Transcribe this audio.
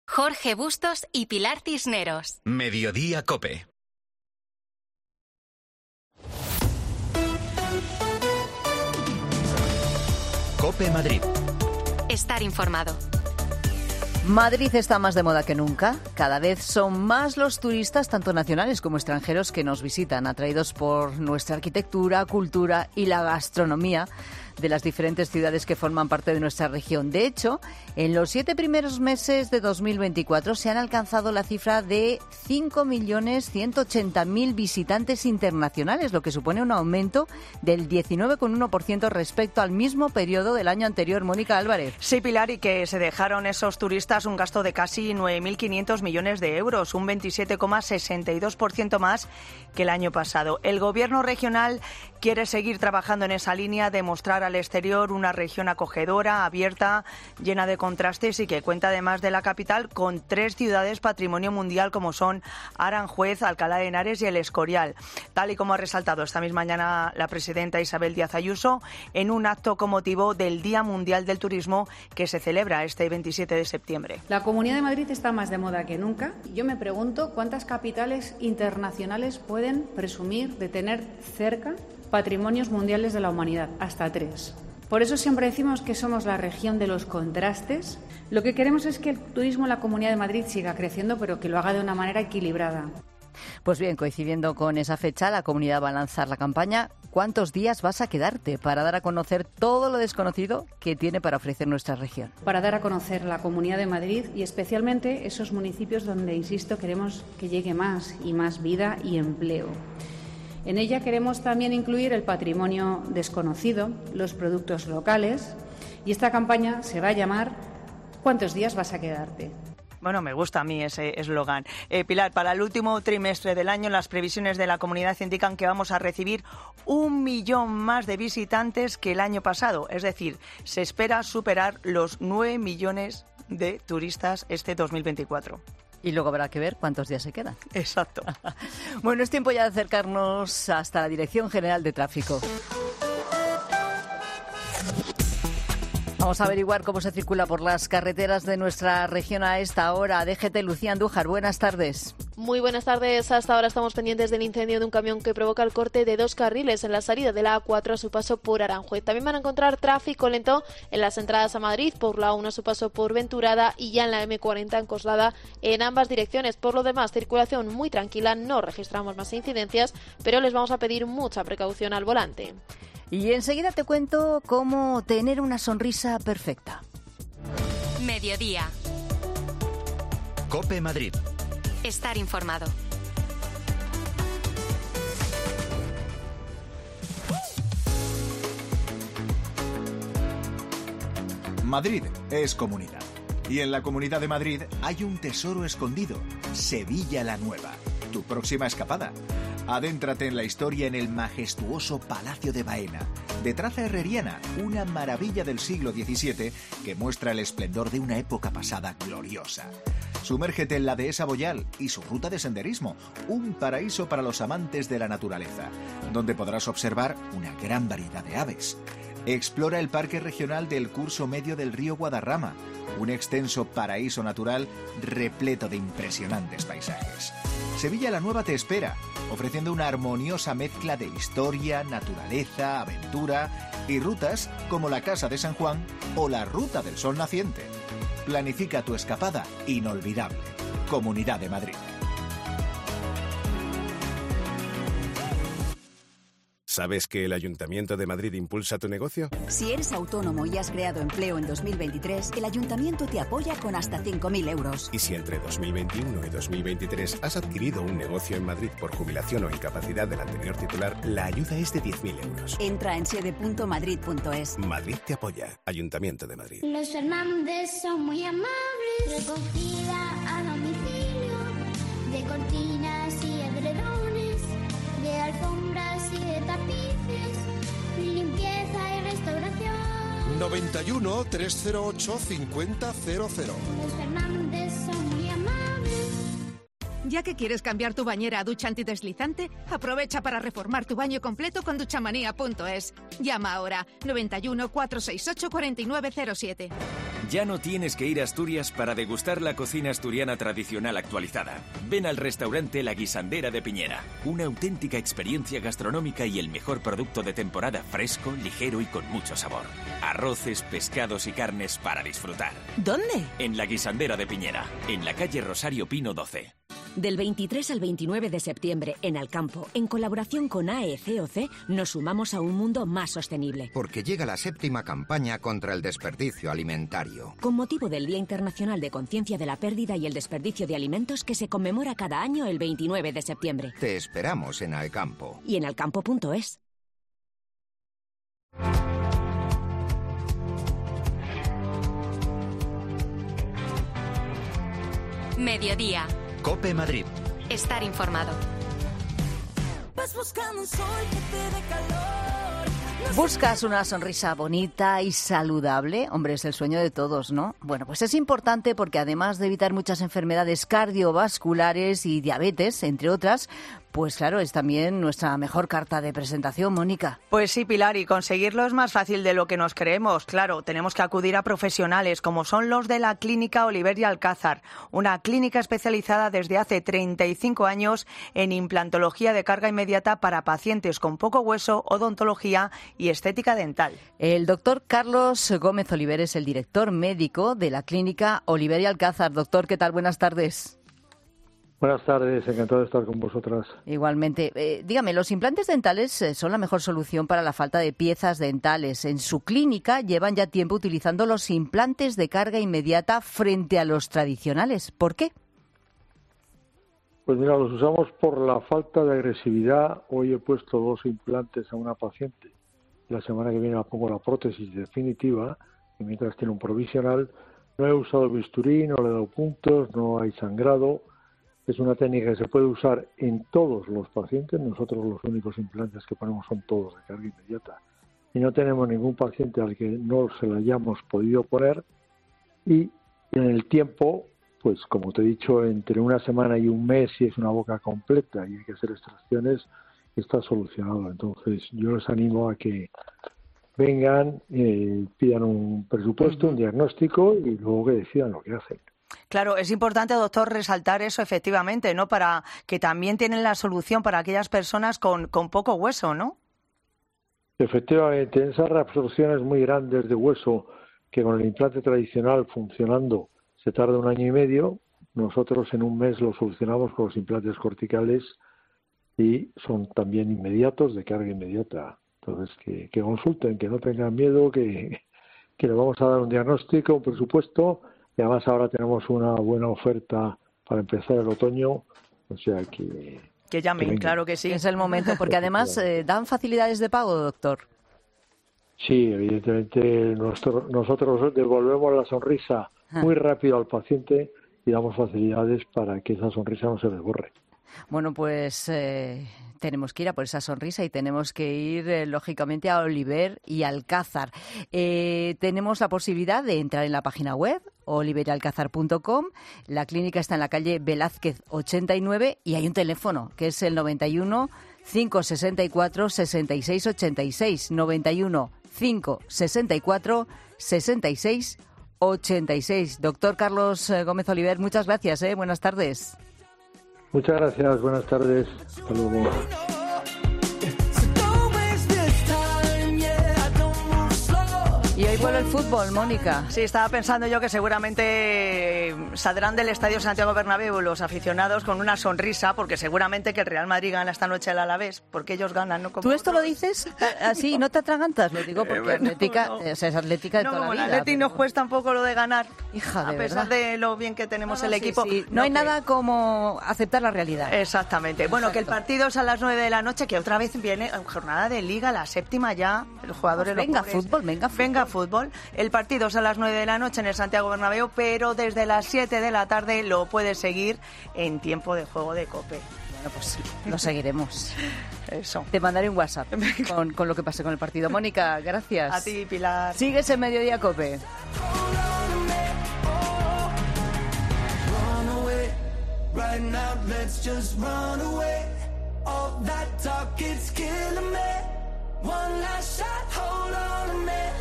Jorge Bustos y Pilar Cisneros. Mediodía COPE. COPE Madrid. Estar informado. Madrid está más de moda que nunca. Cada vez son más los turistas, tanto nacionales como extranjeros, que nos visitan, atraídos por nuestra arquitectura, cultura y la gastronomía de las diferentes ciudades que forman parte de nuestra región. De hecho, en los 7 primeros meses de 2024 se han alcanzado la cifra de 5.180.000 visitantes internacionales, lo que supone un aumento del 19,1% respecto al mismo periodo del año anterior. Mónica Álvarez. Sí, Pilar, y que se dejaron esos turistas un gasto de casi 9.500 millones de euros, un 27,62% más que el año pasado. El Gobierno regional quiere seguir trabajando en esa línea de mostrar al exterior una región acogedora, abierta, llena de contrastes y que cuenta además de la capital con 3 ciudades patrimonio mundial como son Aranjuez, Alcalá de Henares y El Escorial, tal y como ha resaltado esta misma mañana la presidenta Isabel Díaz Ayuso en un acto con motivo del Día Mundial del Turismo que se celebra este 27 de septiembre. La Comunidad de Madrid está más de moda que nunca. Yo me pregunto cuántas capitales internacionales pueden presumir de tener cerca patrimonios mundiales de la humanidad, hasta 3. Por eso siempre decimos que somos la región de los contrastes. Lo que queremos es que el turismo en la Comunidad de Madrid siga creciendo, pero que lo haga de una manera equilibrada. Pues bien, coincidiendo con esa fecha, la comunidad va a lanzar la campaña ¿Cuántos días vas a quedarte?, para dar a conocer todo lo desconocido que tiene para ofrecer nuestra región. Para dar a conocer la Comunidad de Madrid y especialmente esos municipios donde, insisto, queremos que llegue más y más vida y empleo. En ella queremos también incluir el patrimonio desconocido, los productos locales, y esta campaña se va a llamar ¿Cuántos días vas a quedarte? Bueno, me gusta a mí ese eslogan. Pilar, para el último trimestre del año, las previsiones de la comunidad indican que vamos a recibir 1 millón más de visitantes que el año pasado. Es decir, se espera superar los 9 millones de turistas este 2024. Y luego habrá que ver cuántos días se quedan. Exacto. Bueno, es tiempo ya de acercarnos hasta la Dirección General de Tráfico. Vamos a averiguar cómo se circula por las carreteras de nuestra región a esta hora. DGT, Lucía Andújar, buenas tardes. Muy buenas tardes. Hasta ahora estamos pendientes del incendio de un camión que provoca el corte de 2 carriles en la salida de la A4 a su paso por Aranjuez. También van a encontrar tráfico lento en las entradas a Madrid, por la A1 a su paso por Venturada y ya en la M40 en Coslada en ambas direcciones. Por lo demás, circulación muy tranquila, no registramos más incidencias, pero les vamos a pedir mucha precaución al volante. Y enseguida te cuento cómo tener una sonrisa perfecta. Mediodía. COPE Madrid. Estar informado. Madrid es comunidad. Y en la Comunidad de Madrid hay un tesoro escondido, Sevilla la Nueva, tu próxima escapada. Adéntrate en la historia en el majestuoso Palacio de Baena, de traza herreriana, una maravilla del siglo XVII que muestra el esplendor de una época pasada gloriosa. Sumérgete en la dehesa Boyal y su ruta de senderismo, un paraíso para los amantes de la naturaleza, donde podrás observar una gran variedad de aves. Explora el Parque Regional del Curso Medio del Río Guadarrama, un extenso paraíso natural repleto de impresionantes paisajes. Sevilla la Nueva te espera, ofreciendo una armoniosa mezcla de historia, naturaleza, aventura y rutas como la Casa de San Juan o la Ruta del Sol Naciente. Planifica tu escapada inolvidable. Comunidad de Madrid. ¿Sabes que el Ayuntamiento de Madrid impulsa tu negocio? Si eres autónomo y has creado empleo en 2023, el Ayuntamiento te apoya con hasta 5.000 euros. Y si entre 2021 y 2023 has adquirido un negocio en Madrid por jubilación o incapacidad del anterior titular, la ayuda es de 10.000 euros. Entra en sede.madrid.es. Madrid te apoya. Ayuntamiento de Madrid. Los Fernández son muy amables. Recogida a domicilio de cortinas y edredones, de alfombras y de tapices, limpieza y restauración. 91 308 5000. Los Fernández son muy amables. Ya que quieres cambiar tu bañera a ducha antideslizante, aprovecha para reformar tu baño completo con duchamanía.es. Llama ahora 91 468 4907. Ya no tienes que ir a Asturias para degustar la cocina asturiana tradicional actualizada. Ven al restaurante La Guisandera de Piñera. Una auténtica experiencia gastronómica y el mejor producto de temporada, fresco, ligero y con mucho sabor. Arroces, pescados y carnes para disfrutar. ¿Dónde? En La Guisandera de Piñera, en la calle Rosario Pino 12. Del 23 al 29 de septiembre, en Alcampo, en colaboración con AECOC, nos sumamos a un mundo más sostenible. Porque llega la 7ª campaña contra el desperdicio alimentario. Con motivo del Día Internacional de Conciencia de la Pérdida y el Desperdicio de Alimentos, que se conmemora cada año el 29 de septiembre. Te esperamos en Alcampo. Y en alcampo.es. Mediodía. COPE Madrid. Estar informado. Vas buscando un sol que te dé calor. ¿Buscas una sonrisa bonita y saludable? Hombre, es el sueño de todos, ¿no? Bueno, pues es importante porque además de evitar muchas enfermedades cardiovasculares y diabetes, entre otras, pues claro, es también nuestra mejor carta de presentación, Mónica. Pues sí, Pilar, y conseguirlo es más fácil de lo que nos creemos. Claro, tenemos que acudir a profesionales como son los de la Clínica Oliver y Alcázar, una clínica especializada desde hace 35 años en implantología de carga inmediata para pacientes con poco hueso, odontología y estética dental. El doctor Carlos Gómez Oliver es el director médico de la Clínica Oliver y Alcázar. Doctor, ¿qué tal? Buenas tardes. Buenas tardes, encantado de estar con vosotras. Igualmente. Dígame, ¿los implantes dentales son la mejor solución para la falta de piezas dentales? En su clínica llevan ya tiempo utilizando los implantes de carga inmediata frente a los tradicionales. ¿Por qué? Pues mira, los usamos por la falta de agresividad. Hoy he puesto 2 implantes a una paciente. La semana que viene la pongo la prótesis definitiva y mientras tiene un provisional. No he usado bisturí, no le he dado puntos, no hay sangrado. Es una técnica que se puede usar en todos los pacientes. Nosotros los únicos implantes que ponemos son todos de carga inmediata. Y no tenemos ningún paciente al que no se la hayamos podido poner. Y en el tiempo, pues como te he dicho, entre una semana y un mes, si es una boca completa y hay que hacer extracciones, está solucionado. Entonces yo les animo a que vengan, pidan un presupuesto, un diagnóstico y luego que decidan lo que hacen. Claro, es importante, doctor, resaltar eso efectivamente, ¿no? Para que también tienen la solución para aquellas personas con poco hueso, ¿no? Efectivamente, esas reabsorciones muy grandes de hueso que con el implante tradicional funcionando se tarda 1 año y medio, nosotros en un mes lo solucionamos con los implantes corticales y son también inmediatos, de carga inmediata. Entonces, que consulten, que no tengan miedo, que les vamos a dar un diagnóstico, un presupuesto. Y además ahora tenemos una buena oferta para empezar el otoño, o sea que llamen, claro que sí. Es el momento, porque además dan facilidades de pago, doctor. Sí, evidentemente nosotros devolvemos la sonrisa muy rápido al paciente y damos facilidades para que esa sonrisa no se desborre. Bueno, pues tenemos que ir a por esa sonrisa y tenemos que ir, lógicamente, a Oliver y Alcázar. Tenemos la posibilidad de entrar en la página web, oliveryalcázar.com. La clínica está en la calle Velázquez 89 y hay un teléfono, que es el 91 564 66 86. 91 564 66 86. Doctor Carlos Gómez Oliver, muchas gracias. Buenas tardes. Muchas gracias, buenas tardes. Hasta luego. Y hoy vuelve el fútbol, Mónica. Sí, estaba pensando yo que seguramente saldrán del Estadio Santiago Bernabéu los aficionados con una sonrisa, porque seguramente que el Real Madrid gana esta noche al Alavés, porque ellos ganan, ¿no? Como ¿Tú esto lo dices así, no te atragantas? Lo digo porque Atlética, no. O sea, es Atlética de toda la vida. No, Atleti nos cuesta un poco lo de ganar, hija, de a pesar de lo bien que tenemos el equipo. Sí. No hay nada como aceptar la realidad. Exactamente. Bueno, exacto. Que el partido es a las 9 de la noche, que otra vez viene jornada de Liga, la 7ª ya, los jugadores... Pues venga, fútbol. El partido es a las 9 de la noche en el Santiago Bernabéu, pero desde las 7 de la tarde lo puedes seguir en tiempo de juego de COPE. Bueno, pues lo seguiremos. Eso. Te mandaré un WhatsApp con lo que pase con el partido. Mónica, gracias. A ti, Pilar. Sigues en Mediodía COPE. One last shot, hold on a minute.